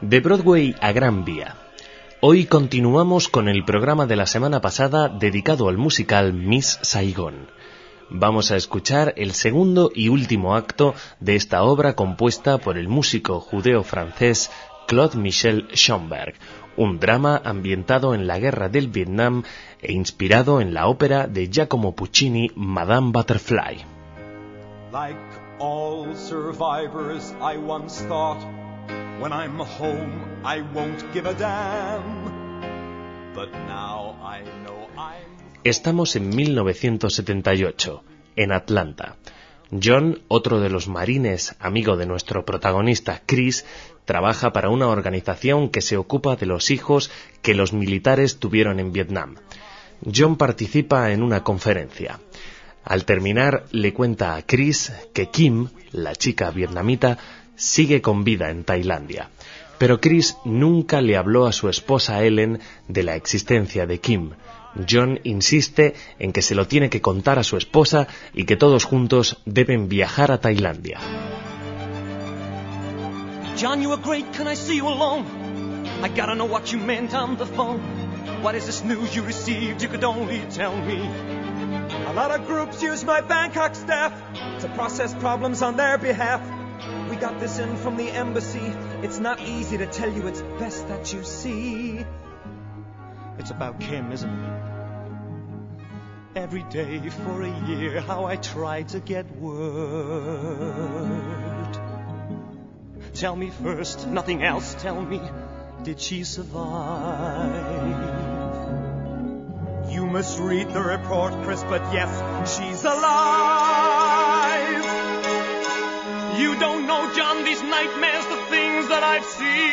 De Broadway a Gran Vía. Hoy continuamos con el programa de la semana pasada dedicado al musical Miss Saigon. Vamos a escuchar el segundo y último acto de esta obra compuesta por el músico judeo-francés Claude Michel Schönberg, un drama ambientado en la guerra del Vietnam e inspirado en la ópera de Giacomo Puccini, Madame Butterfly. Like all survivors, I once thought, when I'm home, I won't give a damn. But now I know I'm... Estamos en 1978, en Atlanta. John, otro de los marines, amigo de nuestro protagonista Chris, trabaja para una organización que se ocupa de los hijos que los militares tuvieron en Vietnam. John participa en una conferencia. Al terminar, le cuenta a Chris que Kim, la chica vietnamita, sigue con vida en Tailandia. Pero Chris nunca le habló a su esposa Ellen de la existencia de Kim. John insiste en que se lo tiene que contar a su esposa y que todos juntos deben viajar a Tailandia. John, you were great, can I see you alone? I gotta know what you meant on the phone. What is this news you received? You could only tell me. A lot of groups use my Bangkok staff to process problems on their behalf. We got this in from the embassy. It's not easy to tell you, it's best that you see. It's about Kim, isn't it? Every day for a year, how I tried to get word. Tell me first, nothing else, tell me, did she survive? You must read the report, Chris, but yes, she's alive. You don't know, John, these nightmares, the things that I've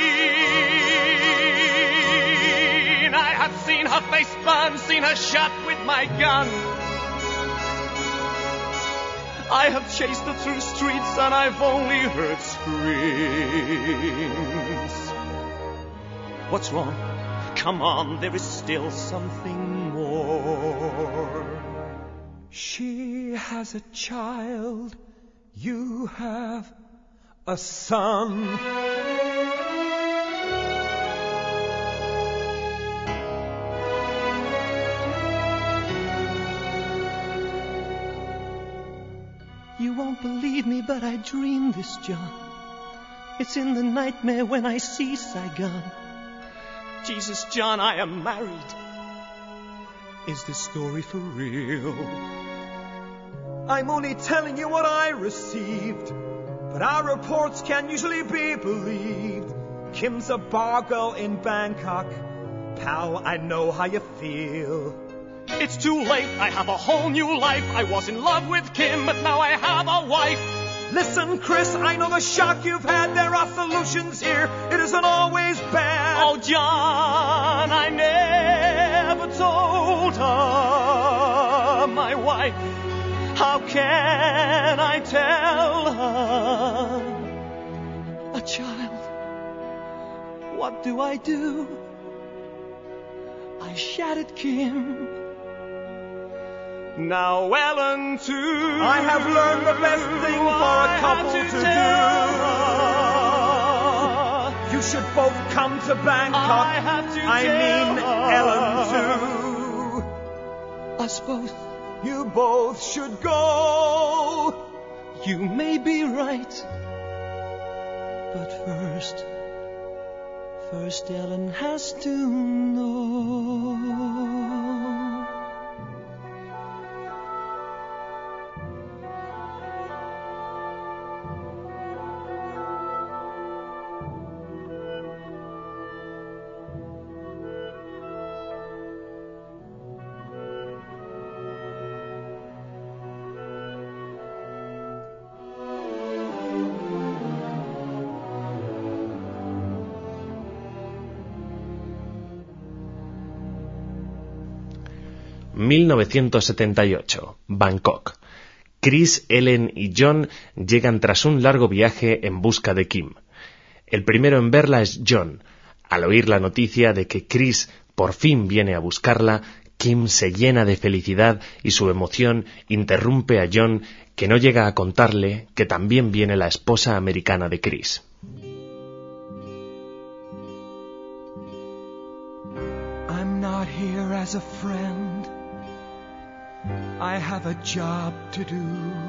seen. I have seen her face burn, seen her shot with my gun. I have chased her through streets and I've only heard screams. What's wrong? Come on, there is still something more. She has a child. You have a son. You won't believe me, but I dreamed this, John. It's in the nightmare when I see Saigon. Jesus, John, I am married. Is this story for real? I'm only telling you what I received, but our reports can't usually be believed. Kim's a bar girl in Bangkok. Pal, I know how you feel. It's too late, I have a whole new life. I was in love with Kim, but now I have a wife. Listen, Chris, I know the shock you've had. There are solutions here. It isn't always bad. Oh, John, I never told her, my wife. How can I tell her? A child, what do? I shattered Kim. Now Ellen too. I have learned the best thing for a couple to do. You should both come to Bangkok. I mean Ellen too. Us both. You both should go. You may be right. But first Ellen has to know. ...1978, Bangkok. Chris, Ellen y John llegan tras un largo viaje en busca de Kim. El primero en verla es John. Al oír la noticia de que Chris por fin viene a buscarla, Kim se llena de felicidad y su emoción interrumpe a John, que no llega a contarle que también viene la esposa americana de Chris. here as a friend. I have a job to do.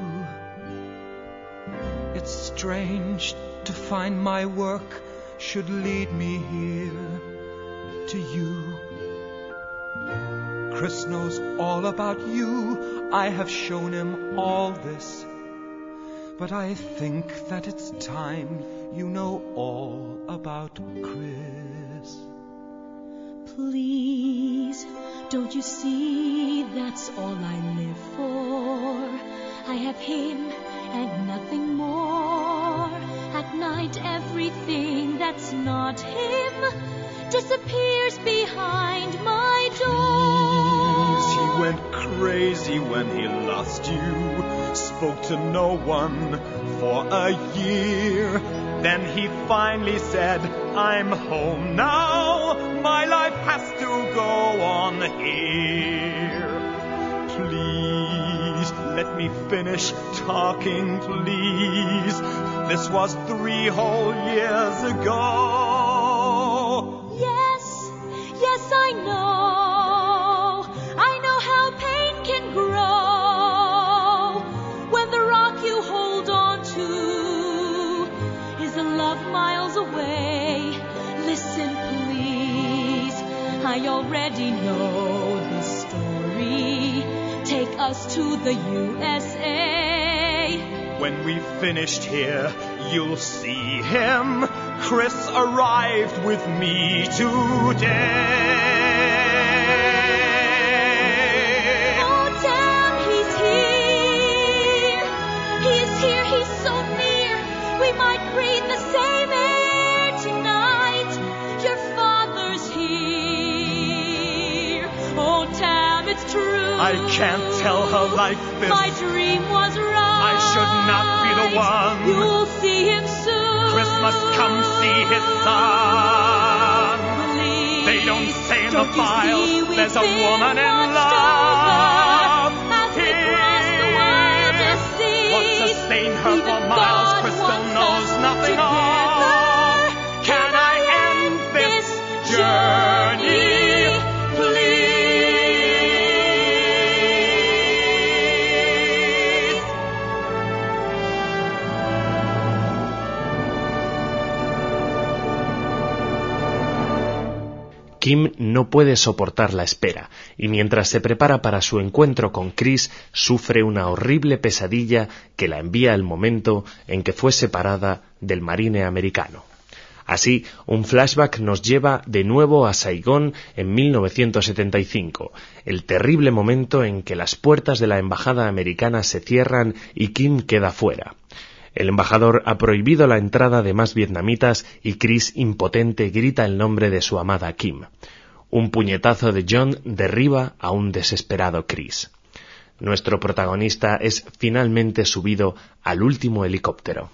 It's strange to find my work should lead me here to you. Chris knows all about you. I have shown him all this. But I think that it's time you know all about Chris. Please, don't you see that's all I live for? I have him and nothing more. At night everything that's not him disappears behind my door. Please, he went crazy when he lost you. Spoke to no one for a year. Then he finally said, I'm home now. My life has to go on here. Please, let me finish talking, please. This was 3 whole years ago. Yes, I know. I know how pain can grow when the rock you hold on to is a love miles away. Listen, please, I already know the story. Take us to the USA. When we've finished here, you'll see him. Chris arrived with me today. Oh, damn, he's here. He is here, he's so near. We might breathe the same air tonight. Your father's here. Oh, damn, it's true. I can't tell her like this. My dream was right. I should not be the one. You'll see him soon. Christmas, come see his son. Please, They don't say in the don't you files see we've there's a been woman in watched love. over as we cross the wildest seas. What sustained her Even for miles, God Crystal wants knows us nothing together. of. Can I end this journey, please? Kim no puede soportar la espera y mientras se prepara para su encuentro con Chris sufre una horrible pesadilla que la envía al momento en que fue separada del marine americano. Así, un flashback nos lleva de nuevo a Saigón en 1975, el terrible momento en que las puertas de la embajada americana se cierran y Kim queda fuera. El embajador ha prohibido la entrada de más vietnamitas y Chris, impotente, grita el nombre de su amada Kim. Un puñetazo de John derriba a un desesperado Chris. Nuestro protagonista es finalmente subido al último helicóptero.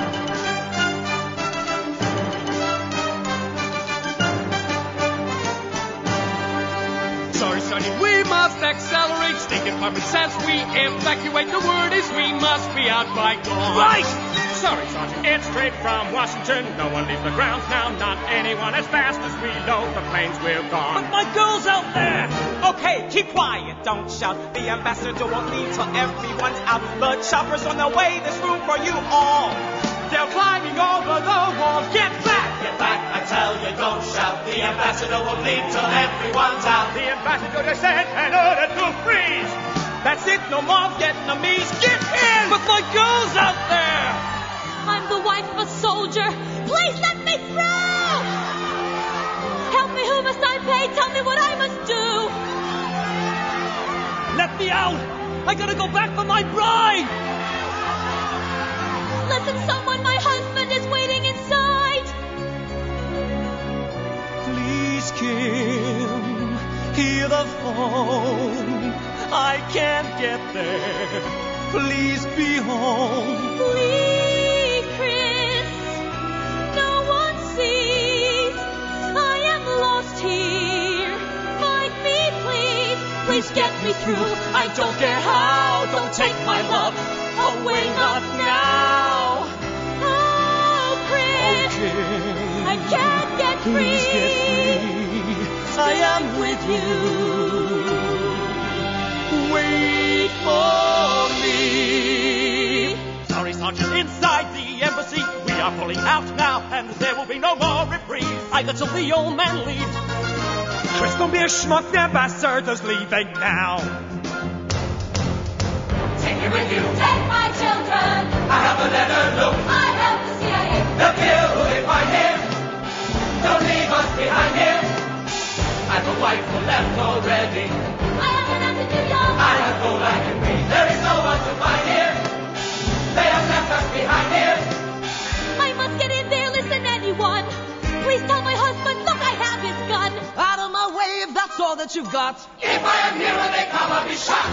Sorry, Sonny, we must accelerate. State Department says we evacuate. The word is we must be out by dawn. Right! Sorry, Sergeant, it's straight from Washington. No one leaves the grounds now, not anyone. As fast as we load, the planes will gone. But my girl's out there! Okay, keep quiet, don't shout. The ambassador won't leave till everyone's out. The chopper's on the way, there's room for you all. They're climbing over the wall. Get back! Get back, I tell you, don't shout. The ambassador won't leave till everyone's out. The ambassador just said an order to freeze. That's it, no more Vietnamese. Get in! But my girl's out there! I'm the wife of a soldier. Please let me through! Help me, who must I pay? Tell me what I must do. Let me out! I gotta go back for my bride! Listen, someone, my husband is waiting inside. Please, Kim, hear the phone. I can't get there. Please be home. Please, Chris, no one sees. I am lost here. Find me, please. Please get me through. I don't care how. Don't take my love away, not now. Oh, Chris, Kim, I can't get please free. get free. I I'm with you. Wait for me. Sorry, Sergeant, inside the embassy. We are pulling out now, and there will be no more reprieve. Either till the old man leaves. Chris, don't be a schmuck, the ambassador's leaving now. Take me with you. Take my children. I have a letter, look. I have the CIA. They'll kill who they find here. Don't leave us behind here. I've a wife who left already. I have an aunt in New York. I have gold I can read. There is no one to find here. They have left us behind here. I must get in there. Listen, anyone. Please tell my husband, look, I have his gun. Out of my way if that's all that you've got. If I am here when they come, I'll be shot.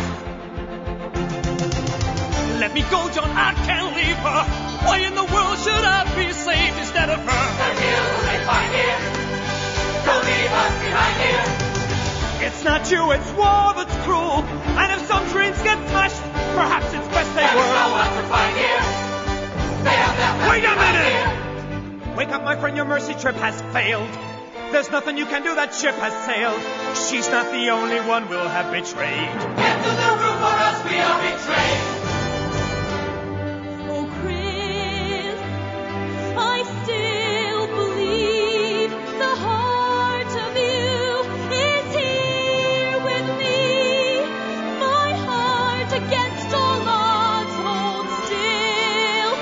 Let me go, John, I can't leave her. Why in the world should I be saved instead of her? They'll kill who they find here. Don't leave us behind here. It's not you, it's war that's cruel. And if some dreams get smashed, perhaps it's best they There is no were. one to find here. They have left us Wait a behind minute! here. Wake up, my friend, your mercy trip has failed. There's nothing you can do, that ship has sailed. She's not the only one we'll have betrayed. Get to the roof or else we are betrayed. Oh, Chris, I still believe the heart of you is here with me. My heart against all odds holds still.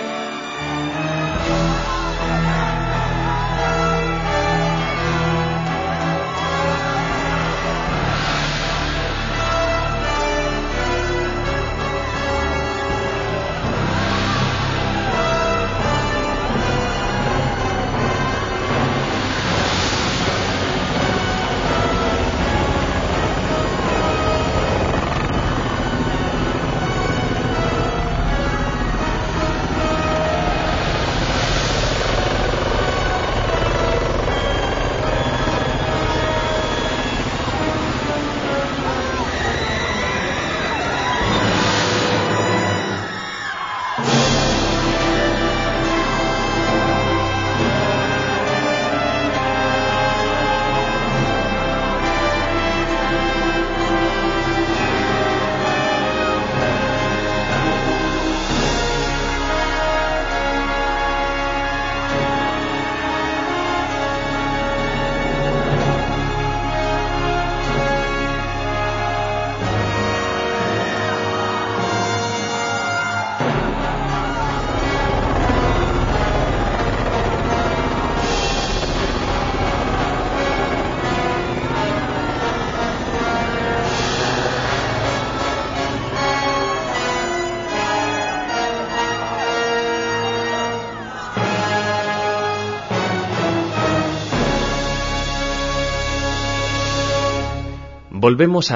Volvemos a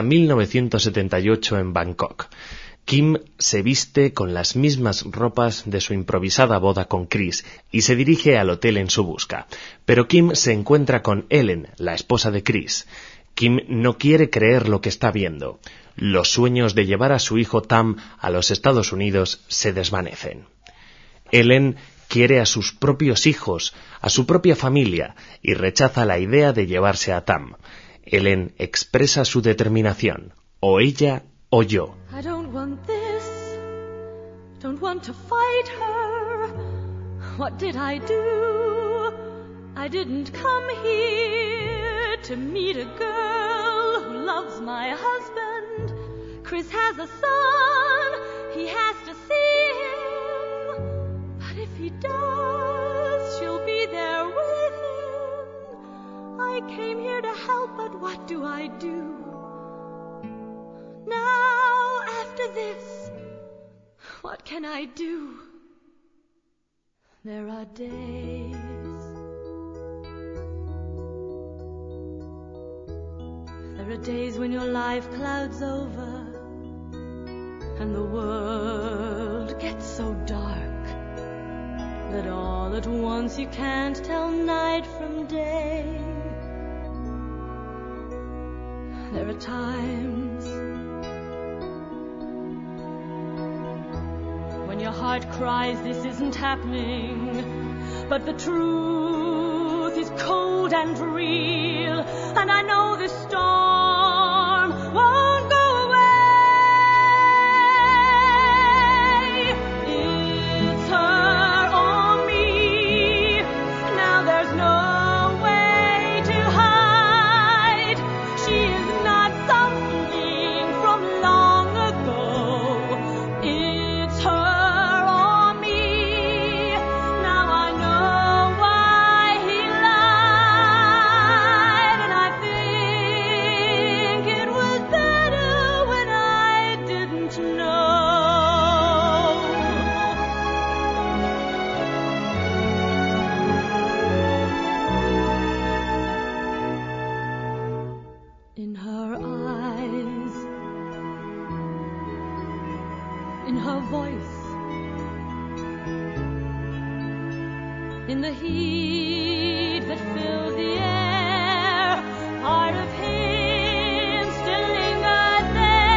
1978 en Bangkok. Kim se viste con las mismas ropas de su improvisada boda con Chris y se dirige al hotel en su busca. Pero Kim se encuentra con Ellen, la esposa de Chris. Kim no quiere creer lo que está viendo. Los sueños de llevar a su hijo Tam a los Estados Unidos se desvanecen. Ellen quiere a sus propios hijos, a su propia familia, y rechaza la idea de llevarse a Tam. Ellen expresa su determinación, o ella o yo. I don't want this, don't want to fight her. What did I do? I didn't come here to meet a girl who loves my husband. Chris has a son, he has to see him. But if he does, she'll be there with him. I came here to help, but what do I do? Now, after this, what can I do? There are days when your life clouds over and the world gets so dark that all at once you can't tell night from day. There are times when your heart cries, this isn't happening, but the truth is cold and real. and I know the storm won't go away. It's her or me. Now there's no way to hide. She is not something from long ago. It's her or me. Now I know why he lied, and I think it was better when I didn't know. In her eyes, in her voice, in the heat that filled the air, part of him still lingered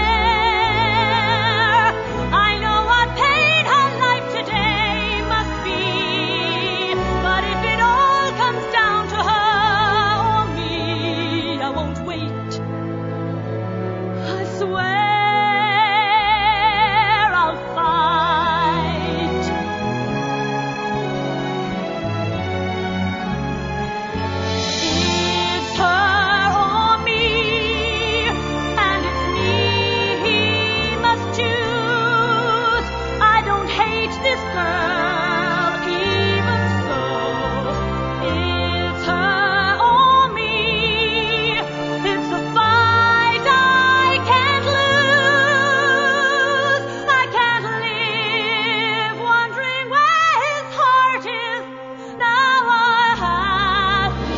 there. I know what pain her life today must be, but if it all comes down to her or me, I won't wait. I swear I'll fight. It's her or me, and it's me he must choose. I don't hate this girl, even so. It's her or me. It's a fight I can't lose. I can't live wondering where his heart is. Now I have to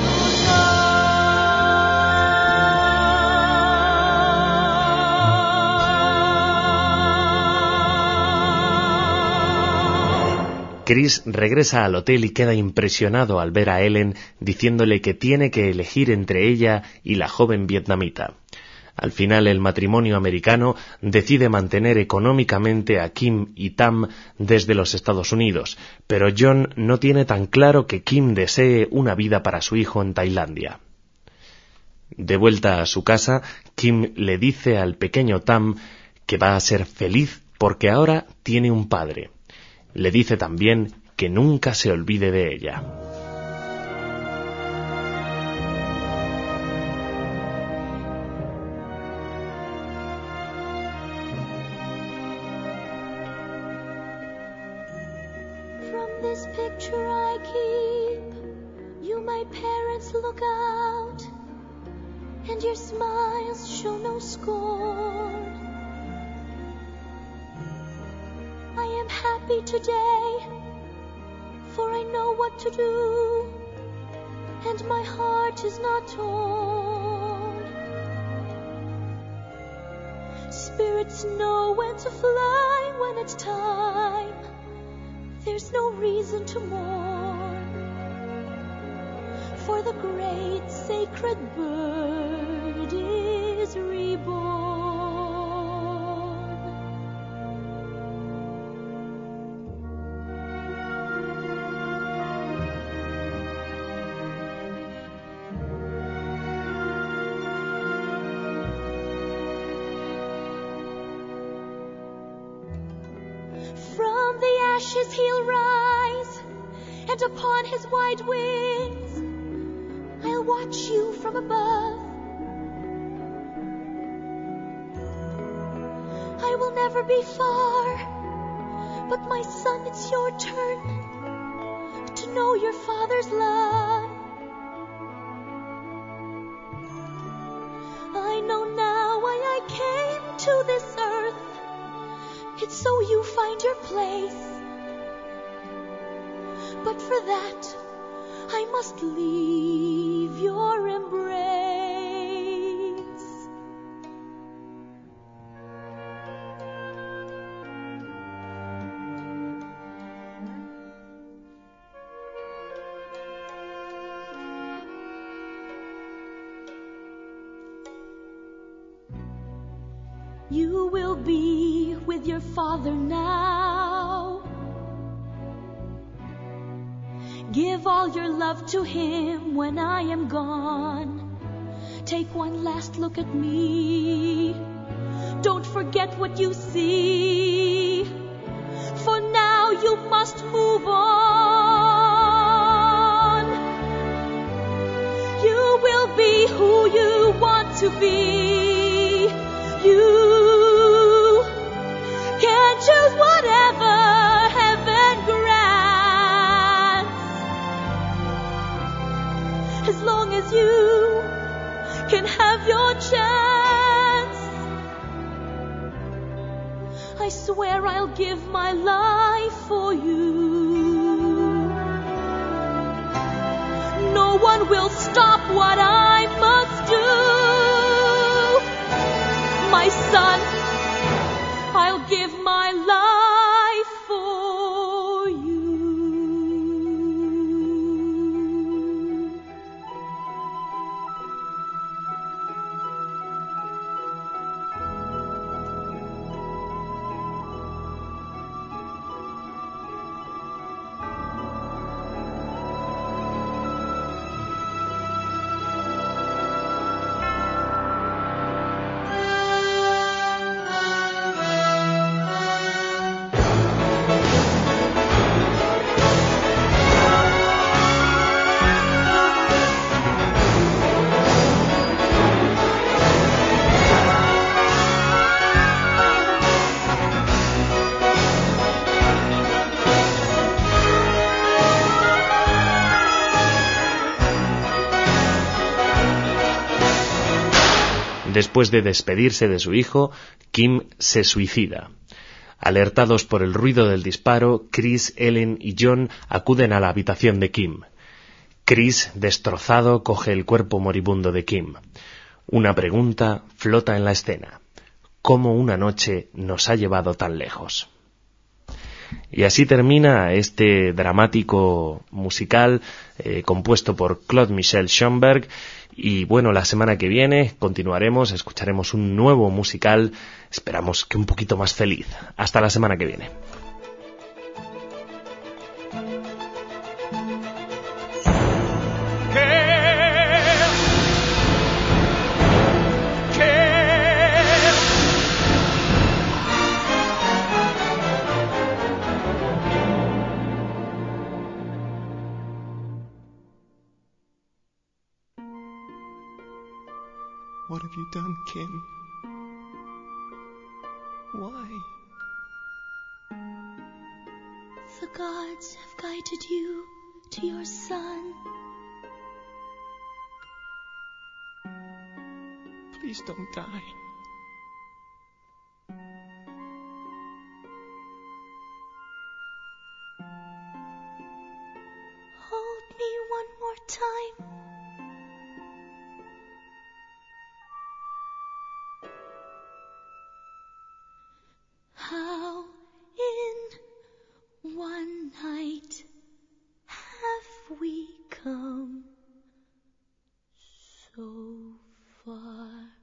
know. Chris regresa al hotel y queda impresionado al ver a Ellen diciéndole que tiene que elegir entre ella y la joven vietnamita. Al final el matrimonio americano decide mantener económicamente a Kim y Tam desde los Estados Unidos, pero John no tiene tan claro que Kim desee una vida para su hijo en Tailandia. De vuelta a su casa, Kim le dice al pequeño Tam que va a ser feliz porque ahora tiene un padre. Le dice también que nunca se olvide de ella. From this picture I keep, you my parents look out, and your smiles show no scorn. I am happy today, for I know what to do, and my heart is not torn. Spirits know when to fly when it's time. There's no reason to mourn, for the great sacred bird is reborn. From the ashes he'll rise, and upon his wide wings I'll watch you from above. I will never be far, but my son, it's your turn to know your father's love. I know now why I came to this earth. It's so you find your place. But for that, I must leave your embrace. You will be with your father now. Give all your love to him when I am gone. Take one last look at me. Don't forget what you see. For now you must move on. You will be who you want to be. You can choose whatever heaven grants. As long as you can have your chance. I swear I'll give my life for you. No one will stop what I must do. My son, I'll give my life for you. Después de despedirse de su hijo, Kim se suicida. Alertados por el ruido del disparo, Chris, Ellen y John acuden a la habitación de Kim. Chris, destrozado, coge el cuerpo moribundo de Kim. Una pregunta flota en la escena. ¿Cómo una noche nos ha llevado tan lejos? Y así termina este dramático musical compuesto por Claude Michel Schoenberg. Y bueno, la semana que viene continuaremos, escucharemos un nuevo musical, esperamos que un poquito más feliz. Hasta la semana que viene. What have you done, Kim? Why? The gods have guided you to your son. Please don't die. Hold me one more time. How in one night have we come so far?